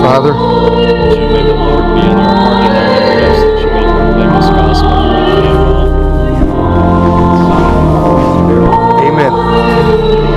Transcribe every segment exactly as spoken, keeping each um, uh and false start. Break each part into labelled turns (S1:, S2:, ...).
S1: Father.
S2: That you may the Lord be in your heart and on your lips, that you may proclaim His gospel freely and well.
S1: Amen.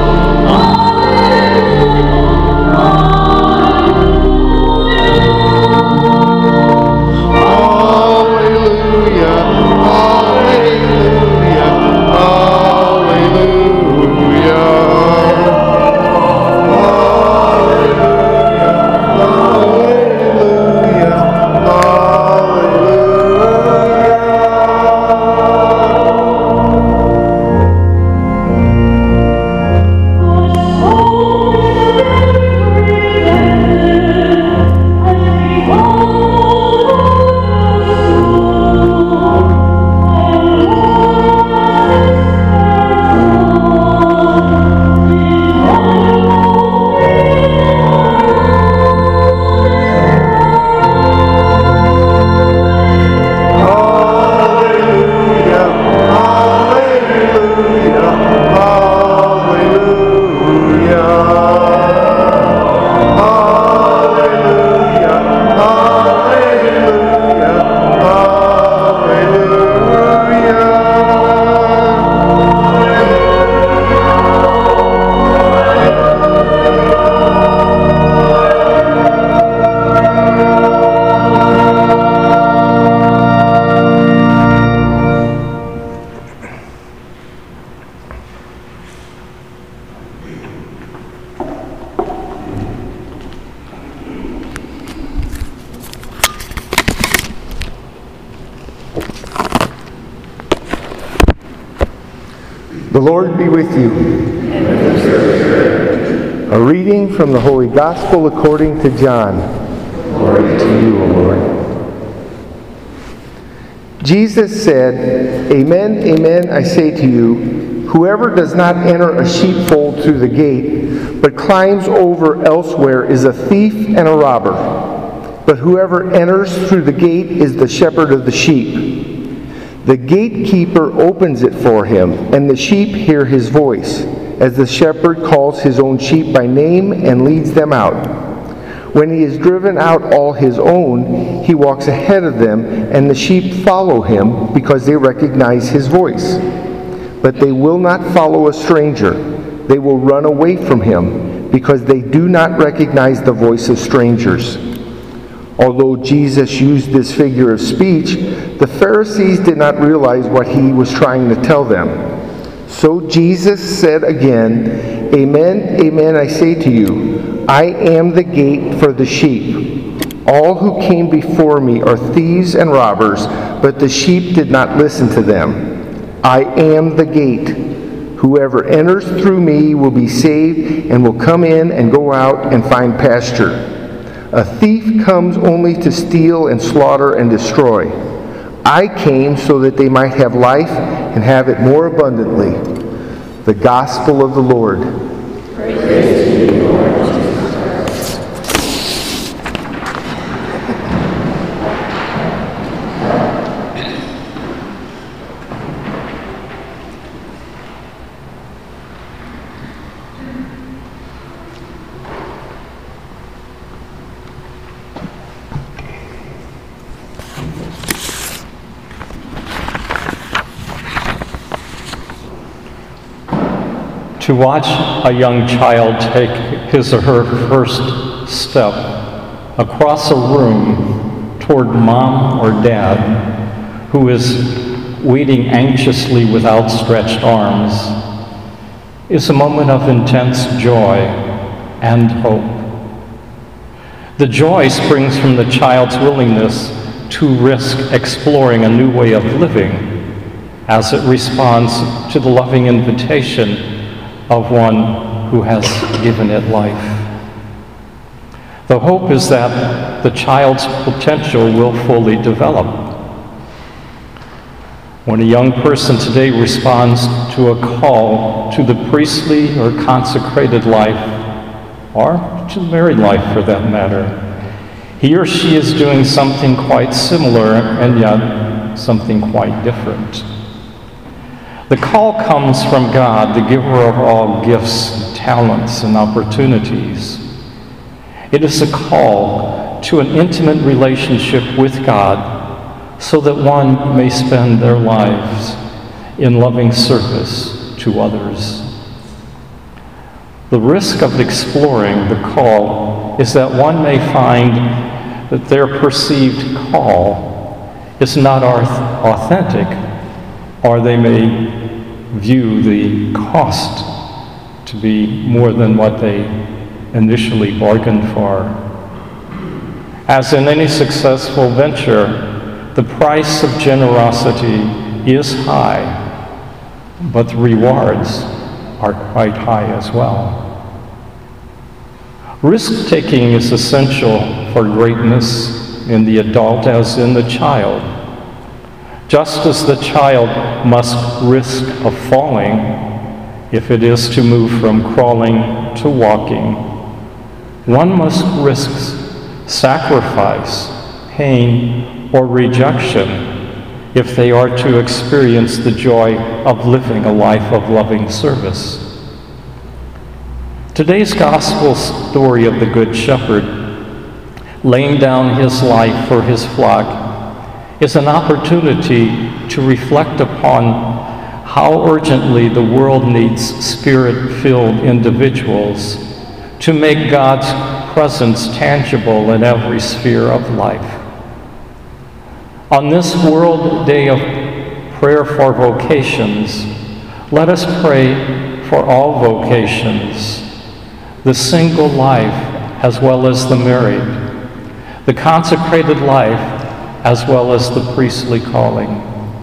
S1: The Lord be with you. A reading from the Holy Gospel according to John. Glory to you, O Lord. Jesus said, Amen, amen, I say to you, whoever does not enter a sheepfold through the gate, but climbs over elsewhere is a thief and a robber. But whoever enters through the gate is the shepherd of the sheep. The gatekeeper opens it for him, and the sheep hear his voice, as the shepherd calls his own sheep by name and leads them out. When he has driven out all his own, he walks ahead of them, and the sheep follow him because they recognize his voice. But they will not follow a stranger. They will run away from him because they do not recognize the voice of strangers. Although Jesus used this figure of speech, the Pharisees did not realize what he was trying to tell them. So Jesus said again, Amen, amen, I say to you, I am the gate for the sheep. All who came before me are thieves and robbers, but the sheep did not listen to them. I am the gate. Whoever enters through me will be saved and will come in and go out and find pasture. A thief comes only to steal and slaughter and destroy. I came so that they might have life and have it more abundantly. The Gospel of the Lord.
S3: Praise to you, Lord.
S2: To watch a young child take his or her first step across a room toward mom or dad who is waiting anxiously with outstretched arms is a moment of intense joy and hope. The joy springs from the child's willingness to risk exploring a new way of living as it responds to the loving invitation of one who has given it life. The hope is that the child's potential will fully develop. When a young person today responds to a call to the priestly or consecrated life, or to the married life for that matter, he or she is doing something quite similar and yet something quite different. The call comes from God, the giver of all gifts, talents, and opportunities. It is a call to an intimate relationship with God so that one may spend their lives in loving service to others. The risk of exploring the call is that one may find that their perceived call is not authentic, or they may view the cost to be more than what they initially bargained for. As in any successful venture, the price of generosity is high, but the rewards are quite high as well. Risk-taking is essential for greatness in the adult as in the child. Just as the child must risk of falling if it is to move from crawling to walking, one must risk sacrifice, pain, or rejection if they are to experience the joy of living a life of loving service. Today's gospel story of the Good Shepherd, laying down his life for his flock, is an opportunity to reflect upon how urgently the world needs spirit-filled individuals to make God's presence tangible in every sphere of life. On this World Day of Prayer for Vocations, let us pray for all vocations, the single life as well as the married, the consecrated life as well as the priestly calling.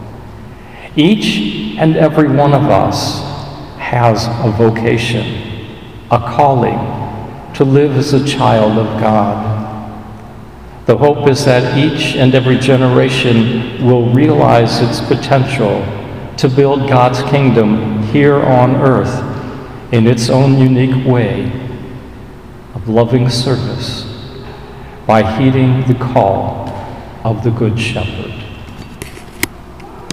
S2: Each and every one of us has a vocation, a calling to live as a child of God. The hope is that each and every generation will realize its potential to build God's kingdom here on earth in its own unique way of loving service by heeding the call of the Good Shepherd.